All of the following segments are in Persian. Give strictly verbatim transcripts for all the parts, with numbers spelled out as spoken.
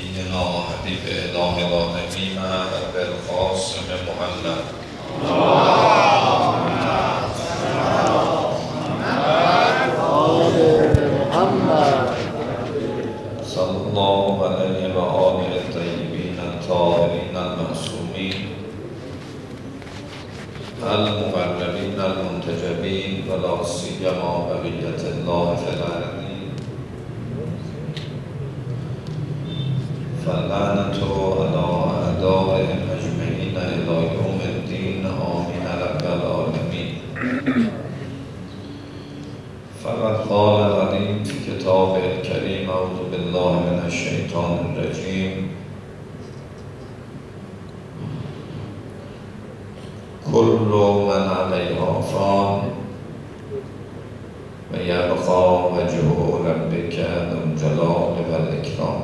نبينا وحبيب إله العالمين أبي القاسم محمد صلى الله عليه وآله الطيبين الطاهرين المعصومين المقربين المنتجبين ولا سيما بقية الله في العالمين فاللعنة على أعدائهم أجمعين إلى يوم الدين آمين رب العالمين. فقد قال العليم في كتابه الكريم أعوذ بالله من الشيطان الرجيم كل من عليها فان ويبقى وجه ربك ذو الجلال والإكرام.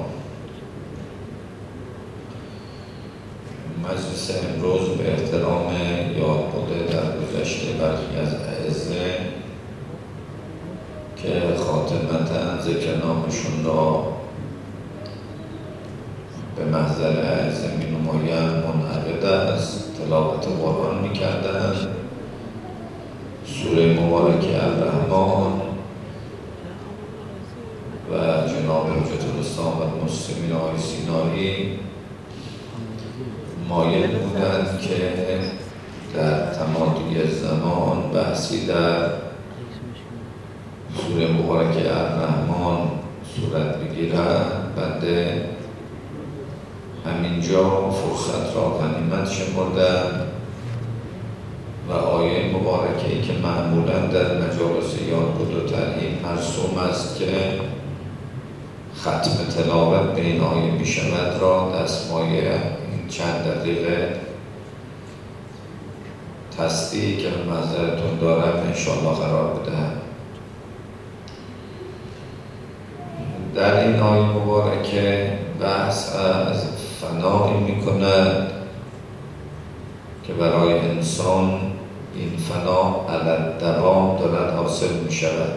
مجلس امروز به احترام یاد بوده در گذشته برخی از اعزه که خاتمتا ذکر نامشون را به محضر اعزه می نمایند منعقد است، تلاوت قرآن می کردن، سوره مبارکه الرحمن و جناب حجت الاسلام و المسلمین آقای سینایی مایل بودند که در تمادی زمان بحثی در سوره مبارکه الرحمن صورت بگیرد. بنده همینجا فرصت را غنیمت شمردم و آیه مبارکه‌ای که معمولا در مجالس یادبود و تعلیم مرسوم است که ختم تلاوت به این آیه می شود را دستمایه چند دقیقه تصدیق که به منظرتون دارم انشاءالله قرار بدهم. در این آیه مبارکه بحث از فنایی می کند که برای انسان این فنا علی دوام دارد حاصل می شود،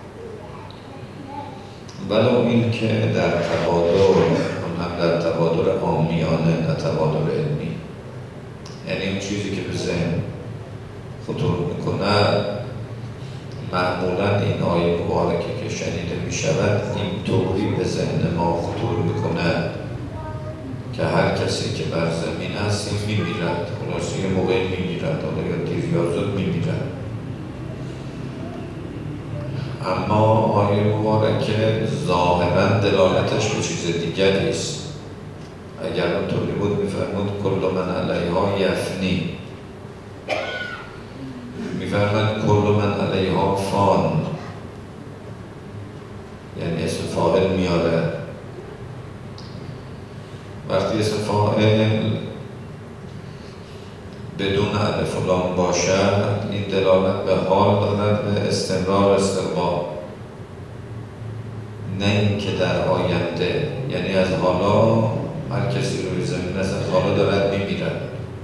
ولو این که در تبادل، هم در تبادل عامیانه نه تبادل علمی، یعنی اون چیزی که به ذهن خطور میکند معمولا این آیه مبارکه که شنیده می شود این طوری به ذهن ما خطور میکند که هر کسی که بر زمین است این میمیرد، خلاصه یه موقعی میمیرد، حالا یا دیر یا زود میمیرد. اما آیه مبارکه ظاهرا دلالتش به چیز دیگری است. اگر اونطوری بود میفرمود کل من علیها یفنی، میفرمود کل من علیها فان، یعنی اسم فاعل میاره. وقتی اسم فاعل بدون الف و لام باشد این دلالت به حال دارد، به استمرار استقبال، نه اینکه در آینده، یعنی از حالا هر کسی روی زمین است از حالا دارد میمیرد،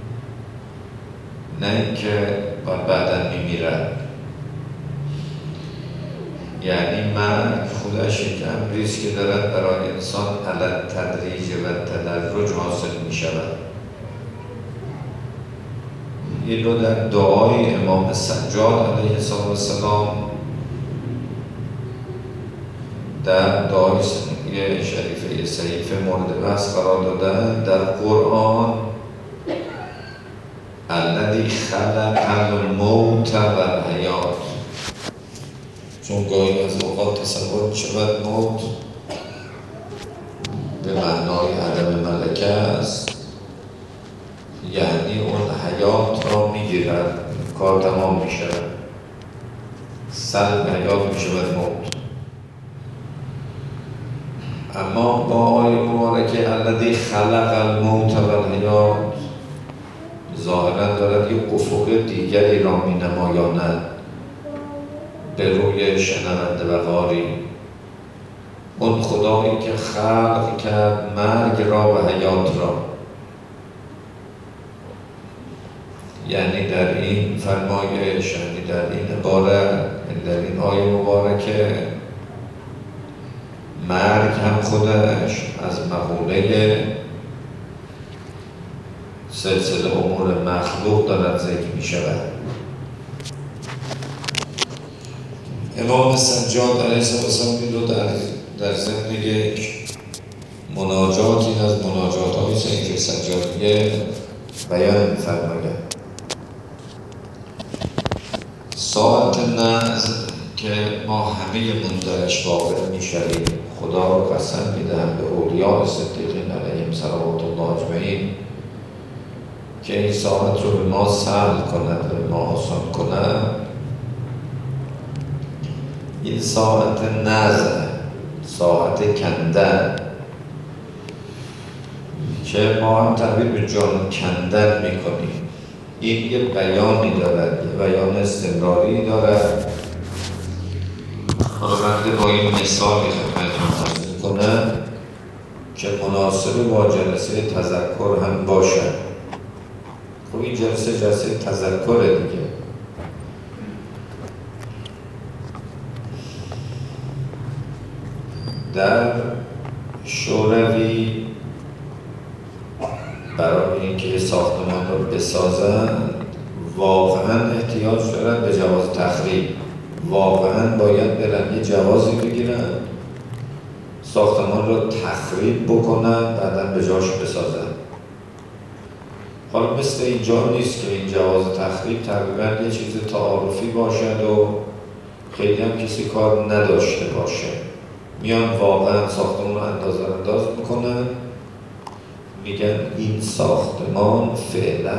نه اینکه بعداً میمیرد. یعنی مرگ خودش یک امری است که دارد برای انسان علی تدریج و تدرج حاصل می شود. این رو در دعای امام سجاد علیه السلام در دعای شریفه صحیفه مورد بحث قرار دادن. در قرآن الذی خلق الموت و الحیات، چون گاهی از اوقات تصور شود موت به معنای عدم ملکه است، یعنی اون حیات را میگیرد، کار تمام میشود، سلب حیات میشود موت. اما با آیه مبارکه الذی خلق الموت و الحیات ظاهرا دارد یک افق دیگری را می نمایاند به روی شنونده و قاری. اون خدایی که خلق کرد مرگ را و حیات را، یعنی در این فرمایش، یعنی در این عبارت، در این آیه مبارکه مرگ هم خودش از مقوله سلسله امور مخلوق دارد ذکر می شود. امام سجاد علیه السلام این رو در, در ضمن یک مناجاتی از مناجات های سید سجادیه بیان فرماید. ساعت نعز که ما همه من درش واقع می شویم، خدا رو قسم می دهم به اولیاء صدیقین علیهم صلوات الله اجمعین که این ساعت رو به ما سهل کند و به ما آسان کند. این ساعت نزع، ساعت کندن که ما هم تعبیر به جان کندن میکنیم. این یه بیانی دارد، یه بیان استمراری دارد. حالا من با این مثالی خدمتتون عرض میکنم که مناسب با جلسه تذکر هم باشد. خب این جلسه جلسه تذکره دیگه. در شوروی برای اینکه ساختمان رو بسازن واقعا احتیاج دارن به جواز تخریب. واقعا باید برن یه جوازی بگیرن، ساختمان رو تخریب بکنن، بعداً به جاش بسازن. حالا مثل اینجا نیست که این جواز تخریب تقریبا یه چیز تعارفی باشد و خیلی هم کسی کار نداشته باشه. میان واقعا ساختمان رو انداز انداز میکنن، میگن این ساختمان فعلا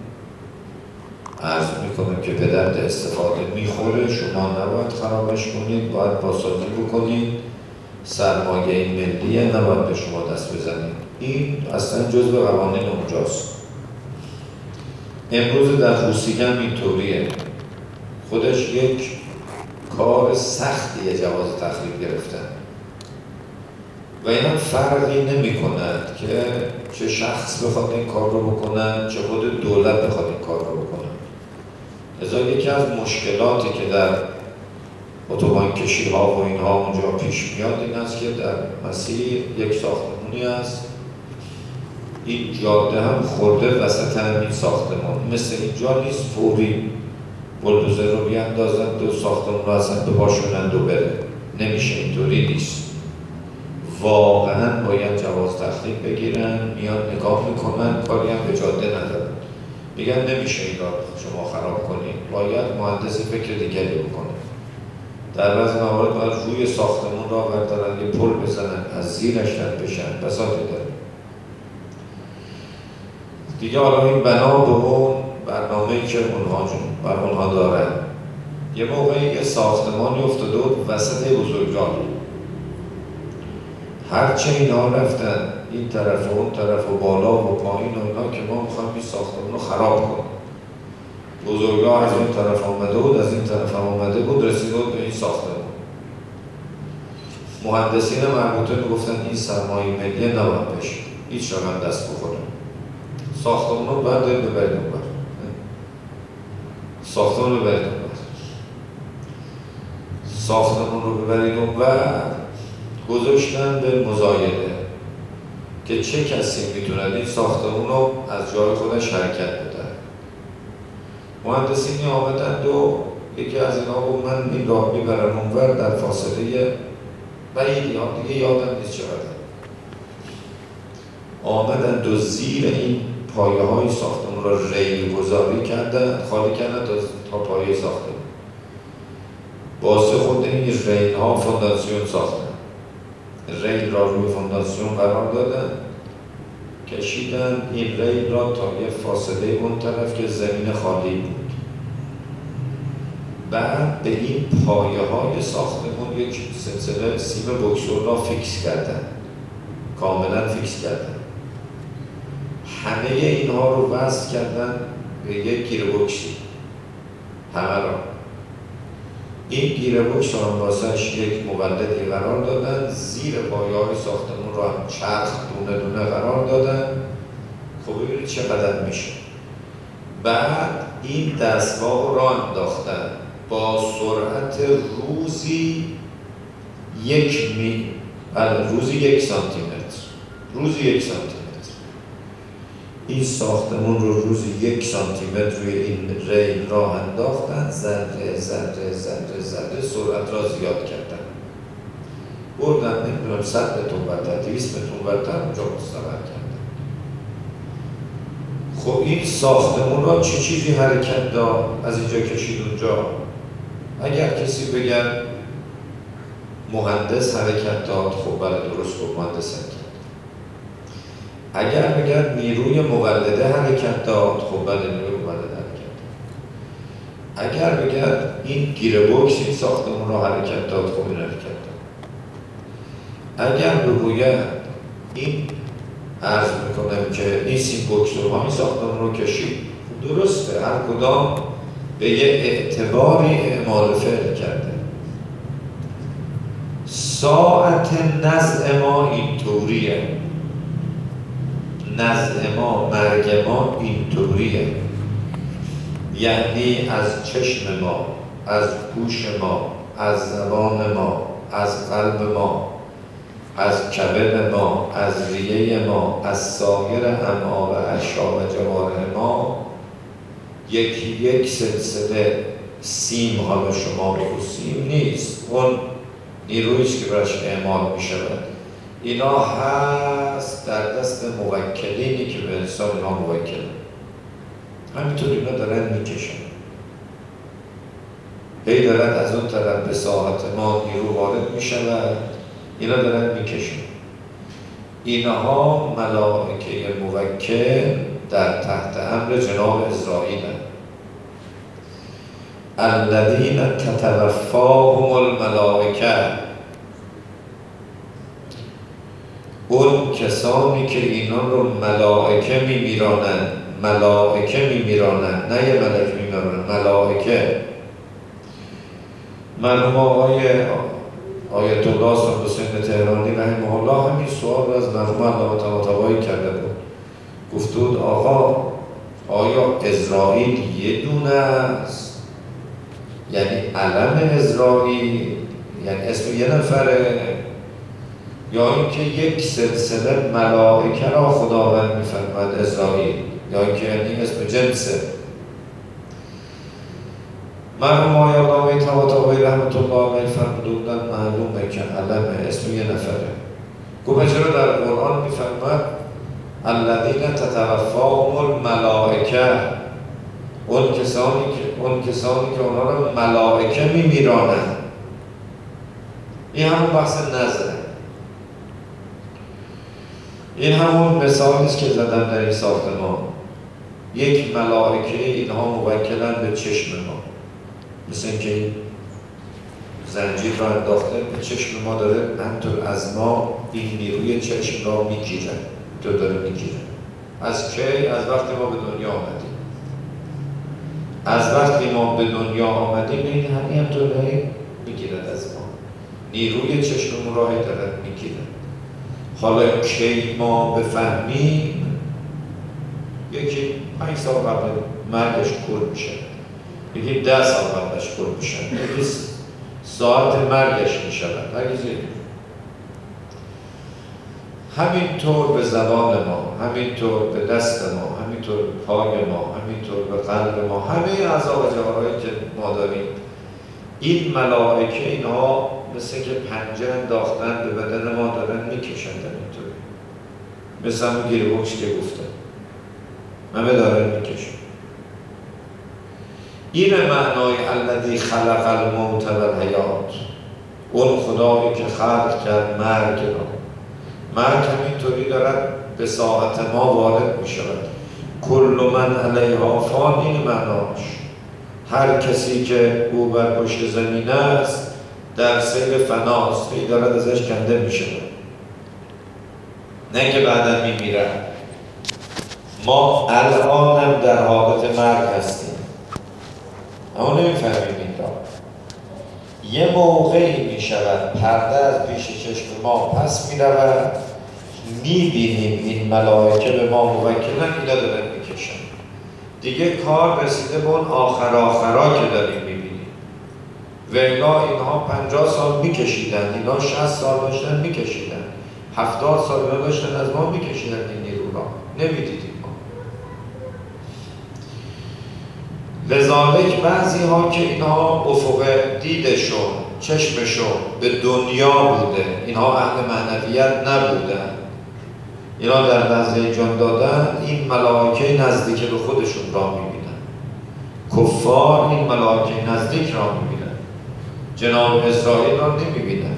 عرض میکنم که به درد استفاده میخوره، شما نباید خرابش کنید، باید بازسازی بکنید، سرمایه ملیه، نباید به شما دست بزنید. این اصلا جزء قوانین اونجاست. امروز در روسیه هم اینطوریه. خودش یک کار سختیه جواز تخریب گرفتن و این هم فرقی نمی کند که چه شخص بخواد این کار رو بکنن، چه خود دولت بخواد این کار رو بکنن. لذا یکی از مشکلاتی که در اتوبان کشی ها و اینها اونجا پیش میاد این است که در مسیر یک ساختمانی است، این جاده هم خورده وسط همین ساختمان. مثل اینجا نیست فوری بلدوزر رو بیاندازن دو ساختمان رو اصلا بباشونند و بره. نمیشه، اینطوری نیست. واقعا باید جواز تخریب بگیرن، میان نگاه میکنن، کاری هم به جاده ندارن، میگن نمیشه این را شما خراب کنید، باید مهندسی فکر دیگری بکنه. در بعضی موارد باید روی ساختمان را بردارن، یه پل بزنن، از زیرش رد بشن، بساطی داره دیگه. حالا این بنا به اون برنامه‌ای که اونها جون بر اونها دارن. یه موقعی یه ساختمانی افتاده بود وسط بزرگراه، هرچه اینا رفتن این طرف و اون طرف و بالا و پایین و اینا که ما میخوایم این ساختمان رو خراب کنیم. بزرگراه از این طرف آمده بود، از این طرف هم آمده بود، رسیده بود به این ساختمان. مهندسین مربوطه میگفتن این سرمایه ملی نباید بشه، هیچ رقم دست بخوره، ساختمان رو بردارید ببرید اونور، ساختمان رو ببرید اونور، ساختمان رو ببرید اونور. گذاشتن به مزایده که چه کسی میتوند این ساختمون رو از جای خودش حرکت بده. مهندسینی آمدند و یکی از اینا بود من این راه میبرم اونور در فاصله بعیدی ها دیگه یادم نیست چقدر. آمدند و زیر این پایه های ساختمون را ریل گذاری کردن، خالی کردن تا پایه ساختمون. واسه خود این ریل ها فونداسیون ساختن، ریل را روی فونداسیون قرار دادن، کشیدن این ریل را تا یه فاصله اون طرف که زمین خالی بود. بعد به این پایه های ساختمون یک سلسله سیم بکسور را فیکس کردن، کاملا فیکس کردن. همه اینها رو وصل کردن به یک گیر بکسی، همه را. این گیر بکس را واسش یک مولدی قرار دادن، زیر پایه‌های ساختمون را هم چرخ دونه دونه قرار دادن. خب ببینید چقدر میشه. بعد این دستگاه را انداختن با سرعت روزی یک میل بله روزی یک سانتی متر روزی یک سانتی متر این ساختمون رو روزی یک سانتی متر روی این ریل راه انداختن، ذره ذره ذره ذره سرعت را زیاد کردن، بردن نمیدونم صد متر برتر دویست متر برتر اونجا مستقر کردن. خب این ساختمون را چه چیزی حرکت داد از اینجا کشید اونجا؟ اگر کسی بگن مهندس حرکت داد، خب بله درست بود، مهندس حرکت داد. اگر بگن نیروی مولده حرکت داد، خب بله نیروی مولده حرکت داد. اگر بگن این گیره بوکس این ساختمون را حرکت داد، خب این حرکت داد. اگر بگوید این عرض میکنم که این سیم بوکس رو همین ساختمون رو کشید، درسته، هر کدام به یه اعتباری اعمال فعل کرده. ساعت نزع ما اینطوریه، نزع ما، مرگ ما اینطوریه، یعنی از چشم ما، از گوش ما، از زبان ما، از قلب ما، از کبد ما، از ریه ما، از سایر امعا و اعشا و جوارح ما یکی یک سلسله سیم، حالا شما بگو سیم نیست، اون نیرویش که برش اعمال می شود، اینا هست در دست موکلینی که به انسان اینا موکلن، همینطور اینا دارن می کشن، هی دارن از اون طرف به ساحت ما نیرو وارد می شود، اینا دارن می کشن. اینها ملائکه موکل در تحت امر جناب اسرائیل الذین تتوفاهم الملائکه، اون کسانی که اینان رو ملائکه میمیرانند، ملائکه میمیرانند، نه یه ملک میمیرانند، ملائکه. مرحوم آقای آیت الله صاحب حسین تهرانی رحمه الله همین سوال رو از مرحوم علامه طباطبایی کرده بود، گفته بود آقا آیا اسرائیل یه دونه است؟ یعنی علم اسرائیل یعنی اسم یه نفره، یا اینکه یک سلسله ملائکه را خداوند می‌فرماید اسرائیل، یا اینکه یعنی اسم جنسه؟ مرحوم آقای علامه طباطبایی رحمة الله علیه فرموده بودن معلومه که علم اسم یه نفره. گفت چرا در قرآن می‌فرماید الذین تتوفاهم الملائکه، اون کسانی که اون کسانی که اونها رو ملائکه میمیرانند؟ این همون بحث نظره، این همون مثالی است که زدم در این ساختمان. یک ملائکه اینها موکلن به چشم ما، مثل اینکه این زنجیر را انداخته به چشم ما، داره همطور از ما این نیروی چشم را میگیره، تو داره میگیره. از کی؟ از وقتی ما به دنیا آمدیم. از وقتی ما به دنیا آمدیم این همین همطور میگیرد از ما، نیروی چشممون را داره میگیره. حالا کی ما بفهمیم؟ یکی پنج سال قبل مرگش کور میشه، یکی ده سال قبلش کور میشه، یکی ساعت مرگش میشود، هرگز یک. همینطور به زبان ما، همینطور به دست ما، همینطور به پای ما، همینطور به قلب ما، همه اعضا و جوارحی که ما داریم، این ملائکه اینها مثل که پنجه انداختن به بدن ما، دارن میکشن همینطوری، مثل همون گیره بوکس که گفته، همه دارن میکشن. این معنای الذی خلق الموت و الحیات، اون خدایی که خلق کرد مرگ را. مرگ همینطوری دارد به ساعت ما وارد می شود. کل من علیها فان، این معناش هر کسی که او بر پشت زمین است در سیر فناست، این دارد ازش کنده می شود، نه که بعدا می میرد. ما الانم در حالت مرگ هستیم، اما نمیفهمیم این را. یه موقعی می شود پرده از پیش چشم ما پس می رود، می بینیم این ملائکه به ما موکلن، اینا دارن می کشن. دیگه کار رسیده به اون آخر آخرا که داریم می بینیم. و الا اینها پنجاه سال میکشیدن، اینها شصت سال داشتن میکشیدن، هفتاد سال داشتن از ما میکشیدن این نیرو را، نمیدیدیم ما. لذالک بعضی ها که اینها افق دیدشون، چشمشون به دنیا بوده، اینها اهل معنویت نبودن، اینا در لحظه جان دادن این ملائکه نزدیک به خودشون را میبینن. کفار این ملائکه نزدیک را میبینن، جناب اسرائیل را نمیبینن.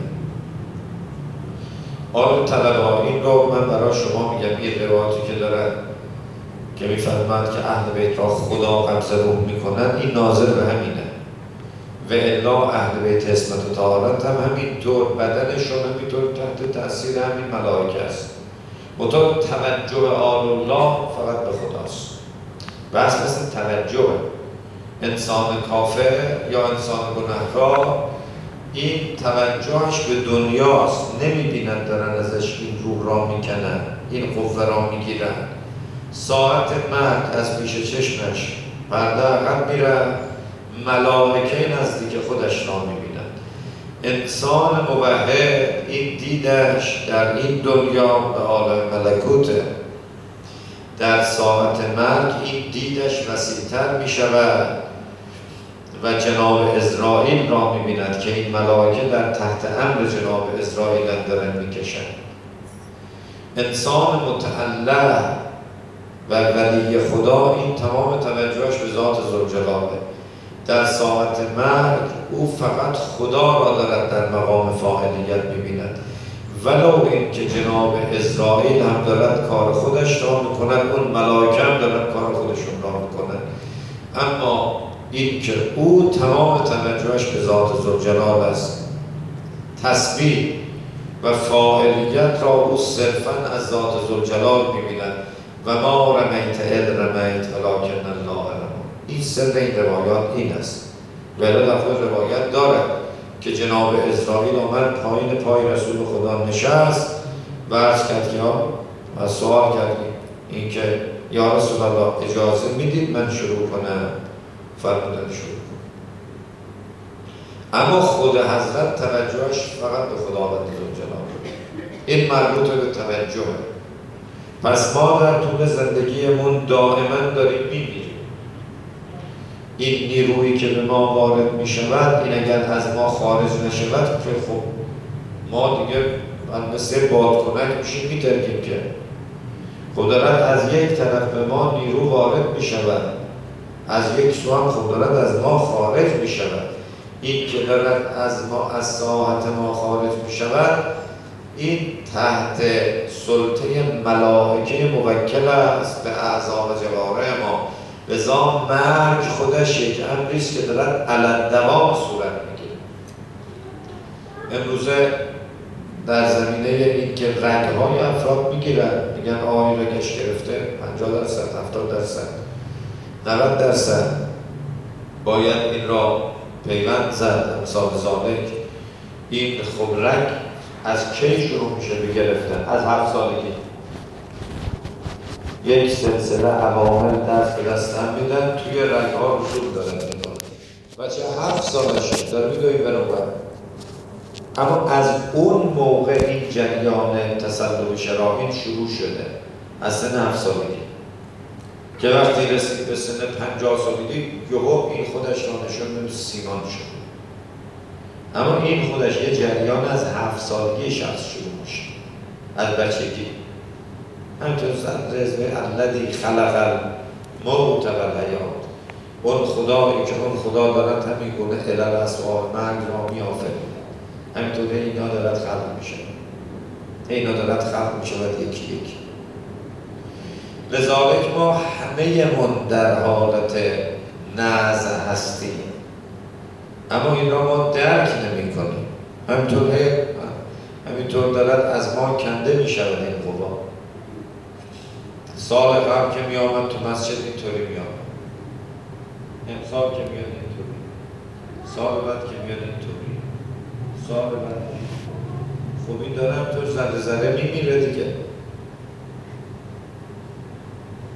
آن طلبا این رو من برای شما میگم، این روایتی که دارن که میفرماید که اهل بیت را خدا قبض روح میکنن، این ناظر به همینه. و الا اهل بیت عصمت و طهارت هم همینطور، بدنشون همینطور تحت تاثیر همین ملائکه است. مطور توجه آل الله فقط به خداست. بس مثل توجه انسان کافر یا انسان گناهکار، این توجهش به دنیاست، نمیبینن دارن ازش این روح را میکنن، این قوه را میگیرن. ساعت مرگ از پیش چشمش پرده عقب میرن، ملائکه نزدیک خودش را میبینن. انسان موحد این دیدش در این دنیا به عالم ملکوته، در ساعت مرگ این دیدش وسیع‌تر می شود و جناب اسرائیل را می بیند که این ملائکه در تحت امر جناب اسرائیل دارن می کشن. انسان متعلق و ولی خدا این تمام توجهش به ذات ذوالجلاله. در ساعت مرگ او فقط خدا را دارد در مقام فاعلیت می‌بیند، ولو این که جناب اسرائیل هم دارد کار خودش را می‌کند، اون ملائکه هم دارد کار خودشون را می‌کنند، اما این که او تمام توجهش به ذات ذوالجلال است. تسبیح و فاعلیت را او صرفاً از ذات ذوالجلال می‌بیند. و ما رمیت اذ رمیت ولکن الله رمی. این سر این روایات این است. ولی در خود روایت دارد که جناب اسرائیل آمد پایین پای رسول خدا نشست و عرض کرد که و سوال کردیم این که یا رسول الله اجازه میدید من شروع کنم؟ فرمودن شروع کنم. اما خود حضرت توجهش فقط به خداوند ذوالجلال، این مربوط به توجه. پس ما در طول زندگیمون دائما داریم می‌بینیم این نیرویی که به ما وارد می شود، این اگر از ما خارج نشود که خب ما دیگه مثل بادکنک میشیم میترکیم که خب دارد از یک طرف به ما نیرو وارد می شود، از یک سو هم خب دارد از ما خارج می شود. این که دارد از ما از ساحت ما خارج می شود، این تحت سلطه ملائکه موکل است به اعضاء و جوارح ما. لذا مرگ خودش یک امریست که دارد علت دوام صورت میگیره. امروزه در زمینه این که رگ‌های افراد میگیرن، میگن آقای رگش گرفته پنجاه درصد، هفتاد درصد، نود درصد باید این را پیوند زد. امثال ذالک این خب رگ از کی شروع میشه به گرفتن؟ از هفت سالگی یک سلسله عوامل دست به دست هم میدن، توی رگ‌ها رسوب دارن میدن. بچه هفت سالشه داره میدوی برون. اما از اون موقع این جریان تسلب شرائین شروع شده، از سن هفت سالگی که وقتی رسید به سن پنجاه سالگی یهو این خودش را نشون به سیمان شد. اما این خودش یه جریان از هفت سالگی شخص شروع میشه، از بچگی. همینطور رزوه الذی خلق الموت و الحیات، اون خدایی که اون خدا دارد همین گونه علل اسباب مرگ را می‌آفرید، همینطور اینا دارد خلق میشه، اینا دارد خلق میشه و یکی یکی. لذالک ما همه من در حالت نزع هستیم، اما این را ما درک نمی کنیم. همینطور همینطور دارد از ما کنده می شود این قوا. سال قبل که می آمد تو مسجد اینطوری می آمد، امسال که میاد اینطوری، سال بعد که میاد اینطوری، سال بعد خب این داره همینطور ذره ذره می میره دیگه.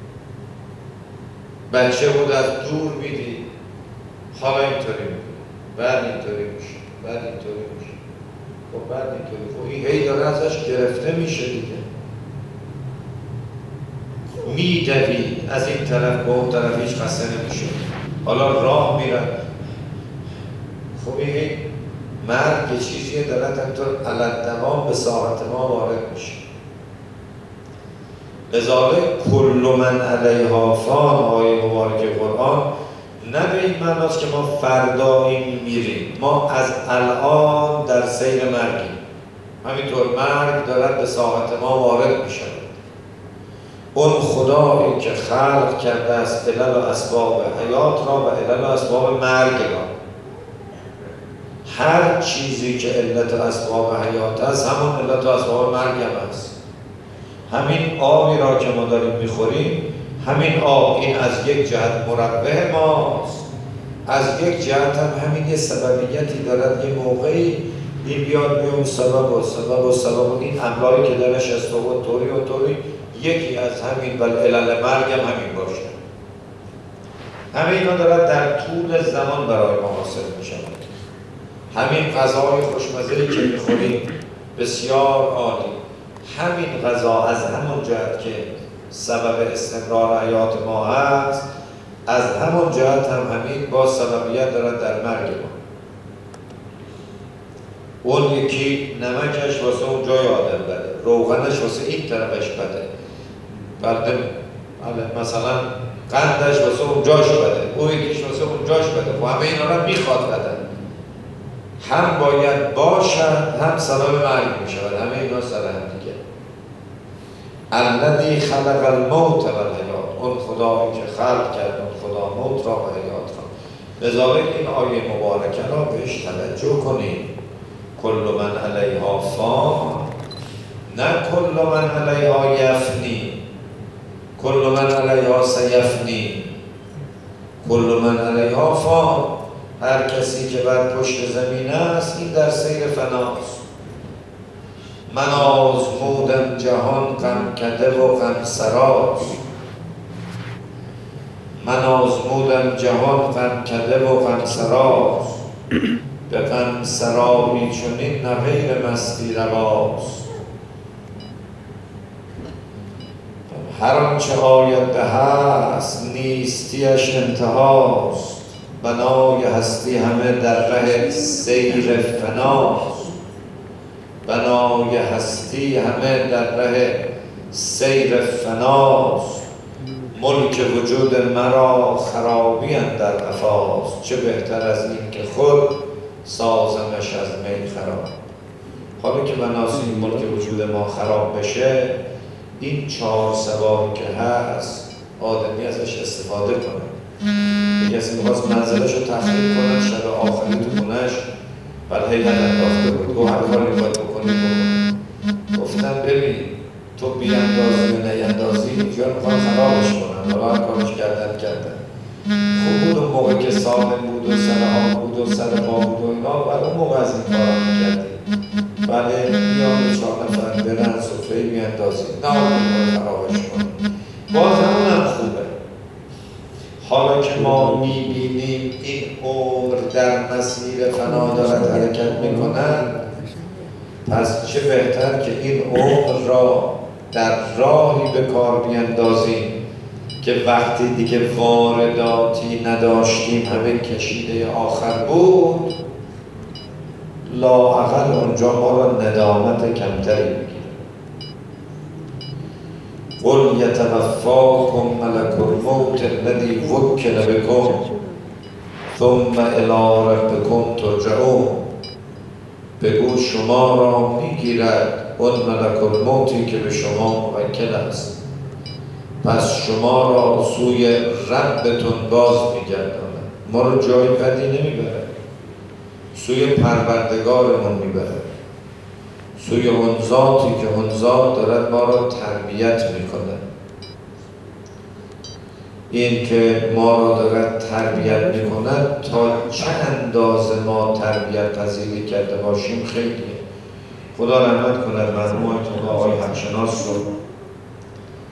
بچه بود از دور میدی، حالا اینطوری میدی. بعد اینطوری میشه، بعد اینطوری میشه، خب بعد اینطوری، خب این هی داره ازش گرفته میشه دیگه. میدوید از این طرف به اون طرف، هیچ خسته نمیشه. حالا راه میرن، خب این مرگ یه چیزیه داره همینطور علالدوام به ساعت ما وارد میشه. لذالک کل من علیها فان، آیه مبارک قرآن نه به این معناست که ما فردا این میریم، ما از الان در سیر مرگیم. همینطور مرگ دارد به ساعت ما وارد میشه. اون خدایی که خلق کرده است علل و اسباب حیات را و علل و اسباب مرگ را، هر چیزی که علت و اسباب حیات است همون علت و اسباب مرگ هم است. همین آبی را که ما داریم میخوریم، همین آب این از یک جهت مربع ماست، از یک جهت هم همین یه سببیتی دارد. یه موقعی این بیاد بیون سبب و سبب و سبب و این امرایی که درش است و طوری و طوری، یکی از همین بل علل مرگ هم همین باشه. همه اینا دارد در طول زمان برای ما حاصل می شود. همین غذای خوشمزه‌ای که میخوریم بسیار عالی، همین غذا از همون جهت که سبب استمرار حیات ما هست، از همون جهت هم همین با سببیت دارد در مرگ ما. اون یکی نمکش واسه اون جای آدم بده، روغنش واسه این طرفش بده، بعد مثلا قندش واسه اون جاش بده، اون یکیش واسه اون جاش بده. و همه اینا رو میخواد بدن، هم باید باشد هم سبب مرگ میشود. همه اینا سر هم دیگه. الذی خلق الموت و الحیات، اون خدایی که خلق کرد اون خدا موت را و حیات را. لذالک این آیه مبارکه را بهش توجه کنید. کل من علیها فان، نه کل من علیها یفنی، کل من علیها سیفنی، کل من علیها فان. هر کسی که بر پشت زمین است این در سیر فناست. من آزمودم جهان غم کده و غم سراست، من آزمودم جهان غم کده و غم سراست، به غم سرایی چنین نه غیر مستی رواست. هر آنچه آینده هست نیستیش انتهاست، بنای هستی همه در ره سیر فناست، بنای هستی همه در ره سیر فناست. ملک وجود مرا خرابی اندر قفاست، چه بهتر از این که خود سازمش از می خراب. حالا که مناسی ملک وجود ما خراب بشه، این چهار سواری که هست آدمی ازش استفاده کنه. یکی کسی میخواست منزلش رو تخریب کنن، شب آخری تو خونش بر حیلت انداخته بود، گو هر کاری باید بکنی بکن. گفتم ببین تو بیاندازی و نیندازی اینجا رو میخوان خرابش کنن، حالا هر کارش کردن کردن. خوب بود اون موقع که سالم بود و سر آب بود و سر پا بود و اینا، بعد اون موقع از این کارا میکردیم. بله میان چهار نفر برن سفره بیاندازی، نه آقا خرابش کنن، باز همون هم خوبه. حالا که ما میبینیم این عمر در مسیر فنا دارد حرکت میکنن، پس چه بهتر که این عمر را در راهی به کار بیاندازیم که وقتی دیگه وارداتی نداشتیم، همه کشیده آخر بود، لااقل اونجا ما را ندامت کمتری بگیره. قل یتوفاکم ملک الموت الذی وکل بکم ثم الی ربکم ترجعون. بگو شما را میگیرد اون ملک الموتی که به شما موکل است، پس شما را سوی ربتون باز میگرداند. ما رو جای بدی نمیبره، سوی پروردگارمون میبره، سوی اون ذاتی که اون ذات دارد ما را تربیت میکنه. این که ما را دارد تربیت میکند، تا چه اندازه ما تربیت پذیری کرده باشیم خیلیه. خدا رحمت کند مرحوم آیت آقای حقشناس رو.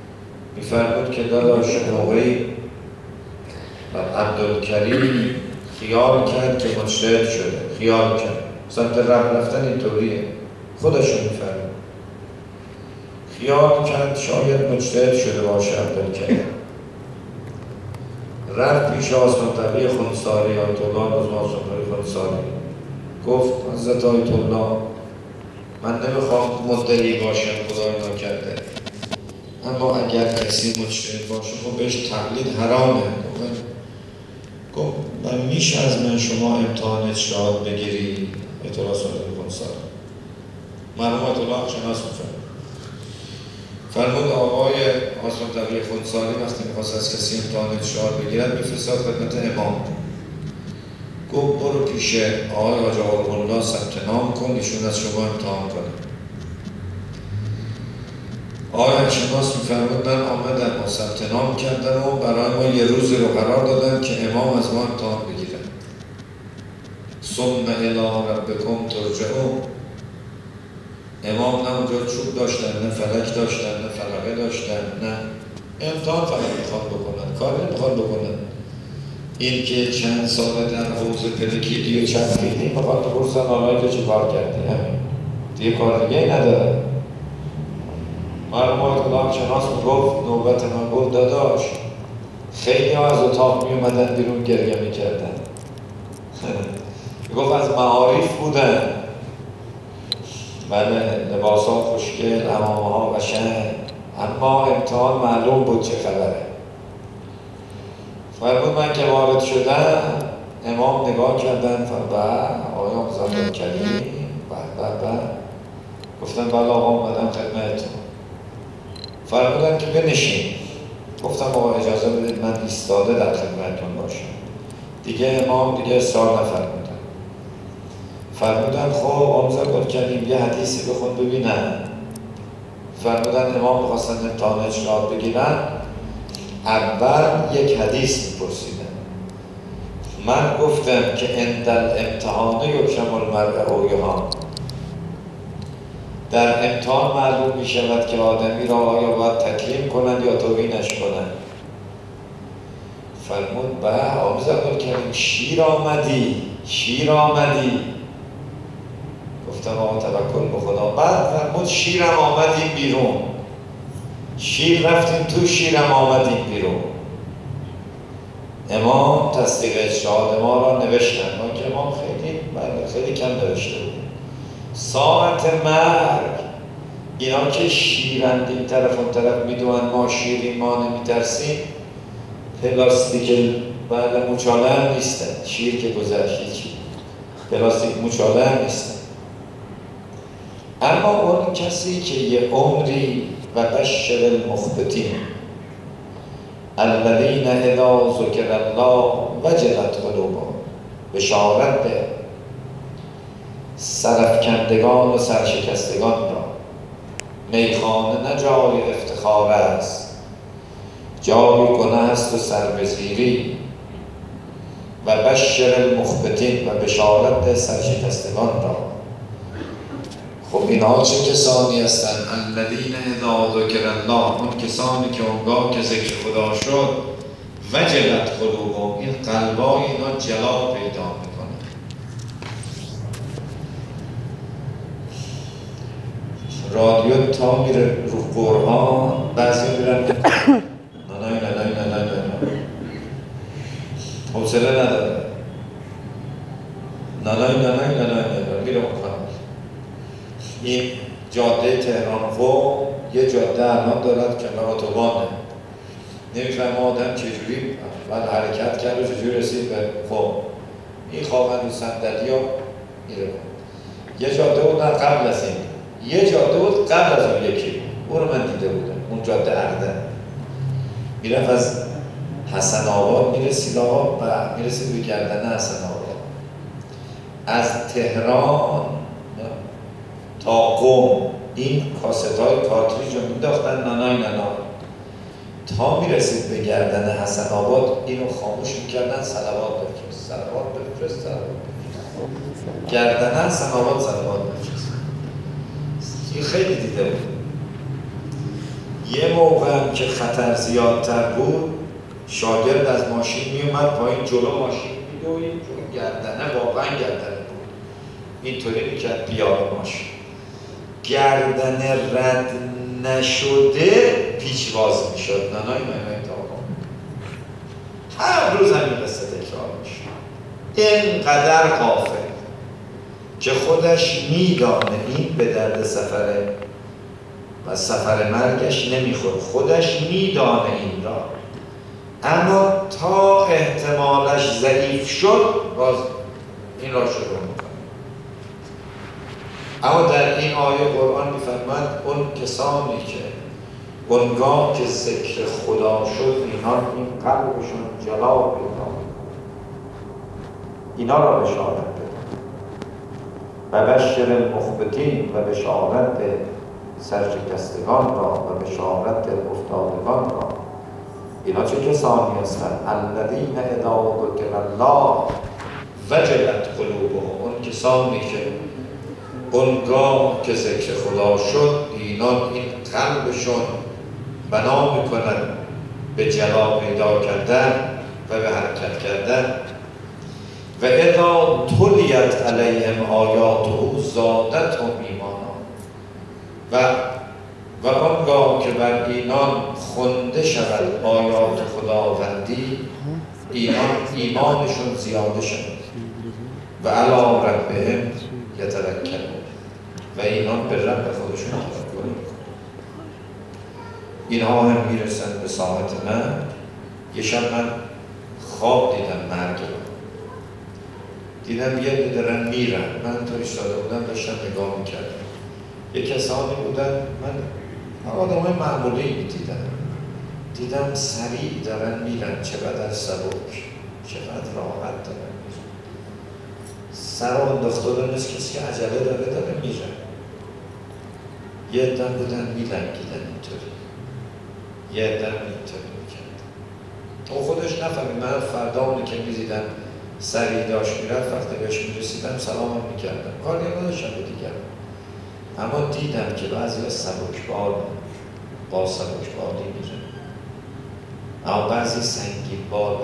میفرمود که داداش موقعی و عبدالکریم خیال کرد که مجتهد شده، خیال کرد. سمت رب رفتن اینطوریه، خودشون میفرمون. خیال کرد شاید مجتهد شده باشه عبدالکریم. رفت پیش آسان طبیع خونساری آیت الله از آسان طبیع خونساری گفت حضرت آیت الله من نمیخوام مدعی باشم خدای ناکرده، اما اگر کسی مجتهد باشه خب بهش تقلید حرامه. گفت من میشه از من شما امتحان اجتهاد بگیری؟ آیت الله طبیع خونساری مرحوم آیت الله شناس میفرمود فرمود آقای آسان طبیع خونساری وقتی میخواست از کسی امتحان اجتهاد بگیرد میفرستاد خدمت امام. گفت برو پیش آقای حاج آقالله ثبت نام کن ایشون از شما امتحان کنه. آقای شناس میفرمود من آمدم و ثبت نام کردم و برای ما یه روزی رو قرار دادن که امام از ما امتحان بگیرن. ثم الی ربکم ترجعون. امام نه اونجا چوب داشتن، نه فلک داشتن، نه فلقه داشتن، نه امتحان فقط میخواد بکنن، کار نمیخواد بکنن. این که چند ساله در حوزه پدیکیدی و چند فیدی میخواد بپرسن آنهایی که چی کار کردی، همین دیگه کار دیگه ای نداره. مرحوم آیت الله شناس گفت نوبت من گفت داداش خیلی ها از اتاق می اومدن بیرون گریه میکردن. گفت از معارف بودن، بله لباس ها خوشگل، عمامه ها قشنگ، اما امتحان معلوم بود چه خبره. فرمود من که وارد شدم امام نگاه کردن فرمود آیا مزدد کریم؟ بله بله. گفتن بله آقا اومدم خدمتتون. فرمودن که بنشین. گفتم آقا اجازه بدید من ایستاده در خدمتتون باشم. دیگه امام دیگه اصرار نفرمودن. فرمودن خب آموزگار کردیم یه حدیثی بخون ببینن. فرمودن امام می‌خواستن امتحان اجتهاد بگیرن، اول یک حدیث می‌پرسیدن. من گفتم که عند الامتحان یکشف المرء عیوها، در امتحان معلوم می‌شود که آدمی را آیا باید تکریم کنند یا توهینش کنند. فرمود به آموزگار کردیم شیر آمدی شیر آمدی. گفتم آقا توکل به خدا. بعد فرمود شیرم آمدیم بیرون، شیر رفتیم تو، شیرم آمدیم بیرون. امام تصدیق اجتهاد ما را نوشتن، ما که امام خیلی خیلی کم نوشته بود. ساعت مرگ اینا که شیرند این طرف اون طرف میدونن ما شیریم ما نمیترسیم، پلاستیک بعد مچاله هم نیستن، شیر که گذشت چی پلاستیک مچاله هم نیستن. اما اون کسی که یه عمری و بشر المخبتین الذین اذا ذکر الله وجلت قلوبهم، بشارت به سرافکندگان و سرشکستگان را میخانه نه جای افتخار است، جای گناه است و سربزیری. و بشر المخبتین و بشارت به سرشکستگان را. خب اینها چه کسانی هستند؟ الذین اذا ذکر الله، اون کسانی که اونگاه که ذکر خدا شد وجلت قلوبهم، این قلبای اینا جلا پیدا میکنه. رادیو تا میره رو قرآن بعضی میرن نه نه نه نه نه نه نه حوصله نداره، نه نه نه نه نه نه میره مکنم. این جاده تهران فو یه جاده الان دارد که کنار اتوبانه، نمیفهم آدم چجوری بعد حرکت کرد و چجوری رسید به فو. این خواهد و صندلی ها میره. یه جاده بود قبل از این، یه جاده بود قبل از اون یکی، اون رو من دیده بودم، اون جاده اردن میرفت از حسن آباد میرسید آقا و میرسید به گردنه حسن آباد. از تهران تا قم این کاست های کارتریج رو میداختن نانای نانای تا میرسید به گردن حسن آباد، اینو خاموش میکردن صلوات بفرست صلوات بفرست صلوات بفرست گردن حسن آباد صلوات بفرست. این خیلی دیده بود. یه موقع هم که خطر زیادتر بود شاگرد از ماشین میومد پایین جلو ماشین یویی چون گردنه واقعا گردنه بود اینطوری میکرد پیاده ماشین گردنه رد نشده پیچواز میشد. نانای من اتاقا هر روز همین قصه تکرار میشد. اینقدر غافل که خودش میدانه این به درد سفره و سفر مرگش نمیخوره، خودش میدانه این را، اما تا احتمالش ضعیف شد باز این را شروع میکنه. اما در این آیه قرآن میفرماید اون کسانی که اونگاه که ذکر خدا شد اینا این قلبشون جلا پیدا میکنه، اینا را بشارت بده. و بشر المخبتین و بشارت سرشکستگان را و بشارت افتادگان را. اینا چه کسانی هستند؟ الذین اذا ذکر الله وجلت قلوبهم، اون کسانی که اونگاه که ذکر خدا شد اینا این قلبشون بنا میکنند به جلا پیدا کردن و به حرکت کردن. و اذا تلیت علیهم آیاته زادتهم ایمانا، و و آنگاه که بر اینان خونده شود آیات خداوندی ایمان ایمانشون زیاده شد. و علی ربهم یتوکلون، و اینان به رب خودشون توکل میکنن. اینها هم میرسن به ساعت من. یه شب من خواب دیدم مرگ رو، دیدم یه دی دارن میرن، من تا ایستاده بودم داشتم نگاه میکردم. یه کسانی بودن، من آدم های معمولی دیدم دیدم سریع دارن میرن، چقدر سبک، چقدر راحت دارن میرن، سر انداختادن نیست، کسی که عجله داره داره میرن. یه عده بودن میلنگیدن اینطوری، یه عده اینطوری میکرد. او خودش نفهمید. من فردا اونی که میدیدم سریع داشت میرفت، وقتی بهش میرسیدم سلامم میکردم، کاری نداشتم به دیگرم. اما دیدم که بعضی ها سبکبال با سبکبالی میرن، اما بعضی سنگین بال.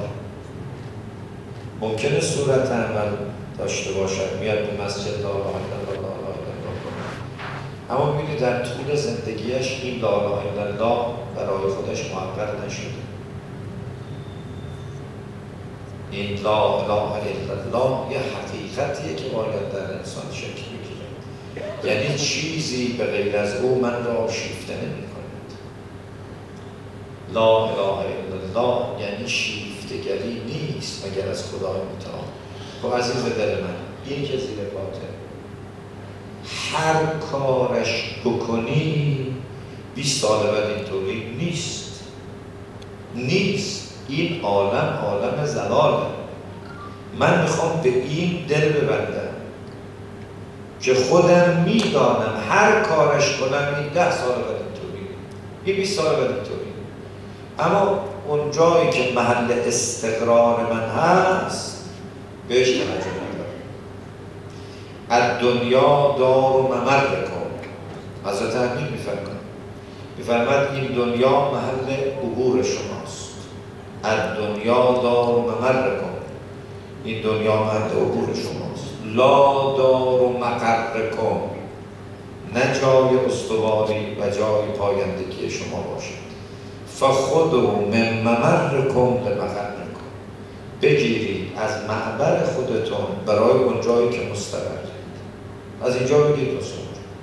ممکنه صورت عمل داشته باشد، میاد به مسجد لا اله الا الله لا اله الا الله، اما میبینی در طول زندگیش این لا اله الا الله برای خودش محقق نشده. این لا اله الا الله یه حقیقتیه که باید در انسان شکل بگیره، یعنی چیزی به غیر از او من را شیفته نمی کند. لا اله الا الله یعنی شیفتگری نیست مگر از خدای متعال. خب عزیز دل من، این که زیر باطن هر کارش بکنی بیست سال بعد اینطوری نیست نیست این عالم عالم زلاله. من میخوام به این دل ببندم که خودم میدانم هر کارش کنم این ده سال بعد اینطوری، این بیست سال بعد اینطوری. اما اون جایی که محل استقرار من هست بهش توجه ندارم. الدنیا دار و ممر کن. حضرت امیر میفرماید میفرماید این دنیا محل عبور شماست. الدنیا دار و ممر کن، این دنیا محل عبور شماست. لا دار و مقر کن، نه جای استواری و جای پایندگی شما باشد. فخذوا من ممرکم بمقرکم، بگیرید از معبر خودتون برای اون جایی که مستقرید. از اینجا بگید رسول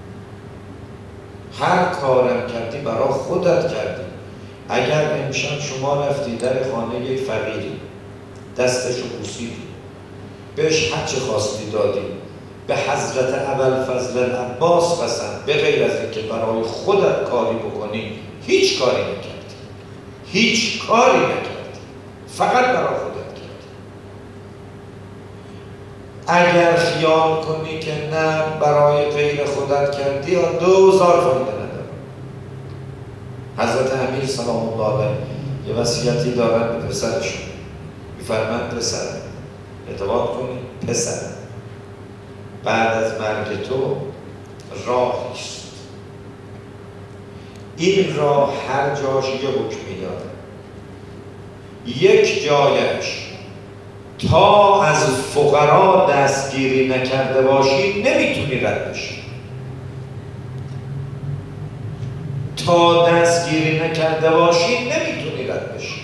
هر کارم کردی برای خودت کردی. اگر امشب شما رفتی در خانه یه فقیری دستشو بوسیدی، بهش هر چه خواستی دادی، به حضرت ابوالفضل العباس قسم به غیر از اینکه برای خودت کاری بکنی هیچ کاری نکردی، هیچ کاری نکردی، فقط برای خودت کردی. اگر خیال کنی که نه برای غیر خودت کردی یا دوزار فایده نداره. حضرت امیر سلام الله علیه یه وصیتی دارن به پسرشون، میفرمند پسرم اعتماد کنی، پسرم بعد از مرگ تو راهیست، این راه هر جاش یه حکمی داره. یک جایش تا از فقرا دستگیری نکرده باشی نمیتونی رد بشی. تا دستگیری نکرده باشی نمیتونی رد بشی.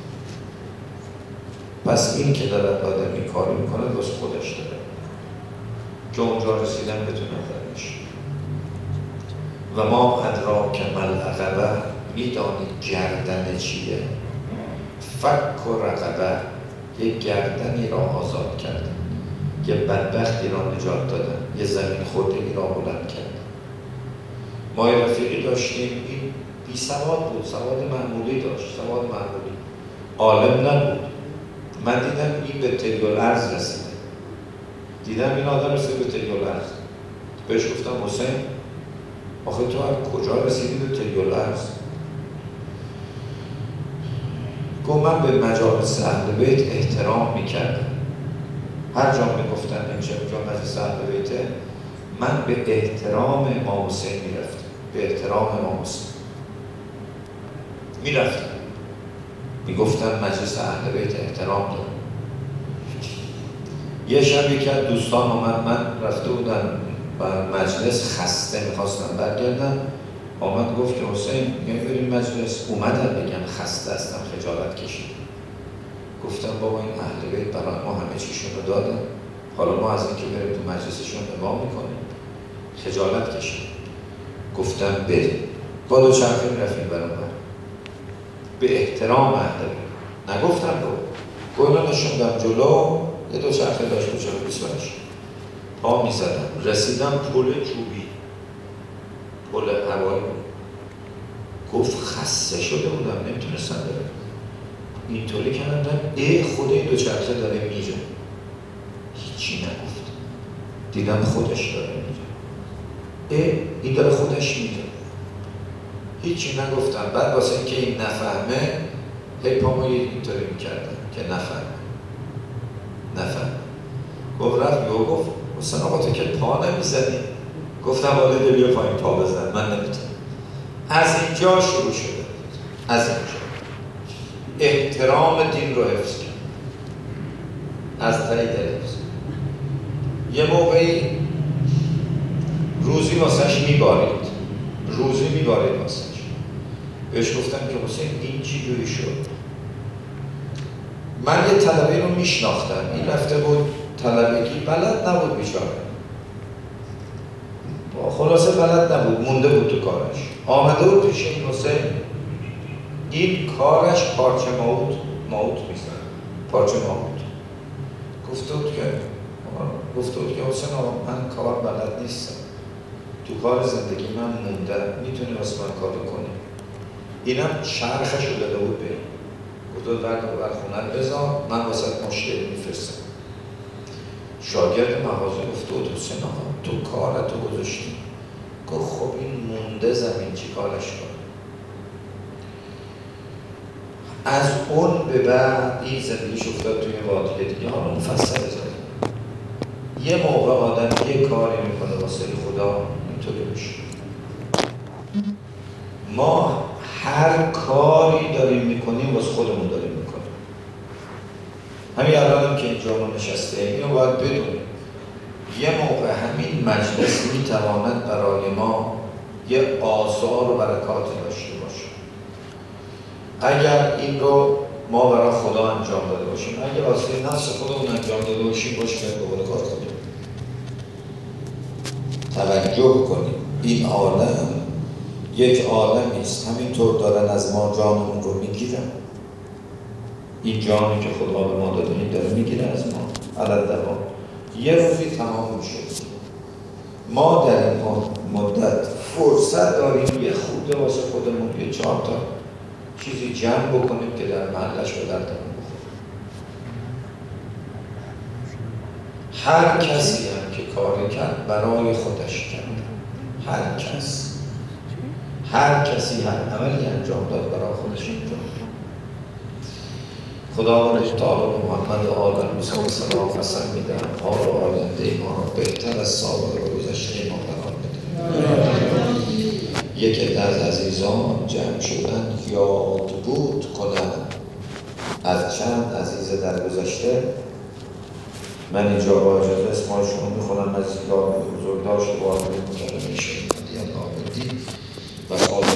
پس این که دارد آدمی کاری میکنه بس خودش داره که اونجا رسیدن بتونه رد بشی. و ما ادراک ما العقبه، میدانید گردن چیه؟ فک و رقبه، یک گردنی را آزاد کردن، یه بدبختی را نجات دادن، یه زمین خوردگی را بلند کردن. ما یه رفیقی داشتیم، این بی سواد بود، سواد معمولی داشت، سواد معمولی، عالم نبود. من دیدم این به تریالارض رسیده، دیدم این آدم رسید به تریالارض. بهش گفتم حسین آخه تو از کجا رسیدی به تریالارض؟ گفت من به مجالس اهل بیت احترام میکردم. هر جا میگفتن امشب جا مجلس اهل بیته، من به احترام امام حسین میرفتم، به احترام امام حسین میرفتم، میگفتن مجلس اهل بیت احترام داره. یه شب یکی از دوستان آمد، من رفته بودم بر مجلس خسته میخواستم برگردم، آمد گفت که حسین میگم بریم مجلس. اومدم بگم خسته هستم، خجالت کشید. گفتم بابا این اهل بیت برای ما همه چیشون رو دادن، حالا ما از اینکه بریم تو مجلسشون امام میکنیم خجالت کشید. گفتم بریم. با دو چرخه رفتیم برام به احترام اهل بیت. نگفتم رو گویلا نشوندم جلو، یه دو چرخه داشت، دو چرخه بیسوانش پا میزدم، رسیدم پل چوبی، پل هوایی. گفت خسته شده بودم، نمیتونستم برم. اینطوری کردم ای خود این دو چرخه داره میره. هیچی نگفت، دیدم خودش داره میره. ای این داره خودش میره، هیچی نگفتم. بعد واسه اینکه این نفهمه هی پامو اینطوری میکردم که نفهمه نفهمه. گفت رفت یهو گفت حسین آقا تو که پا نمیزنی. گفتم والده بیا پایین پا بزن، من نمیتونم. از اینجا شروع شده، از اینجا احترام دین رو حفظ کرد، از تایی در حفظ. یه موقعی روزی واسش میبارید، روزی میبارید واسش. بهش گفتم که حسین این چی جوری شد؟ من یه طلبه رو میشناختم، این رفته بود طلبگی، بلد نبود بیچاره، خلاصه بلد نبود، مونده بود تو کارش. آمده بود پیش این حسین، این کارش پارچه ماوت ماوت میزن، پارچه ماوت. گفته بود که گفته بود که حسین آقا من کار بلد نیستم، تو کار زندگی من مونده، میتونی واسه من کار کنی؟ اینم شرخش رو داده بود بریم. گفته بود برد بر خونت بذار، من واسه مشتری میفرستم. شاگرد مغازه گفته بود حسین آقا تو کارتو گذاشتی. گفت خب این مونده زمین چی کارش کنه؟ از اون به بعد این زندگیش افتاد توی وادی دیگه. حالا مفصل بذاریم یه موقع آدم یه کاری میکنه واسه خدا اینطوری بشه. ما هر کاری داریم میکنیم واسه خودمون داریم میکنیم. همین الانم که اینجا ما نشسته اینو باید بدونیم. یه موقع همین مجلس میتواند برای ما یه آثار و برکاتی داشته باشه اگر این رو ما برای خدا انجام داده باشیم. اگر واسه نفس خودمون انجام داده باشیم باشه که به قول کار کنیم. توجه کنیم این عالم یک عالمی است، همینطور دارن از ما جانمون رو میگیرن. این جانی که خدا به ما داده این داره میگیره از ما علت دوام. یه روزی تمام میشه. ما در این مدت فرصت داریم یه خورده واسه خودمون یه چهار تا چیزی جمع بکنیم که در محلش به دردمون بخوره. هر کسی هم که کار کرد برای خودش کرد. هر کس هر کسی هر عملی انجام داد برای خودش انجام داد. خداوند تعالی به محمد و آل المصطفی سلام قسم میدم حال و آینده ما را بهتر از سابق و گذشته ما قرار بده. یک عده از عزیزان جمع شدن یاد بود کنند از چند عزیز در گذشته من اینجا با اجازه اسمای شما میخونم از بزرگدار شما مکرم ایشون دیان آبادی و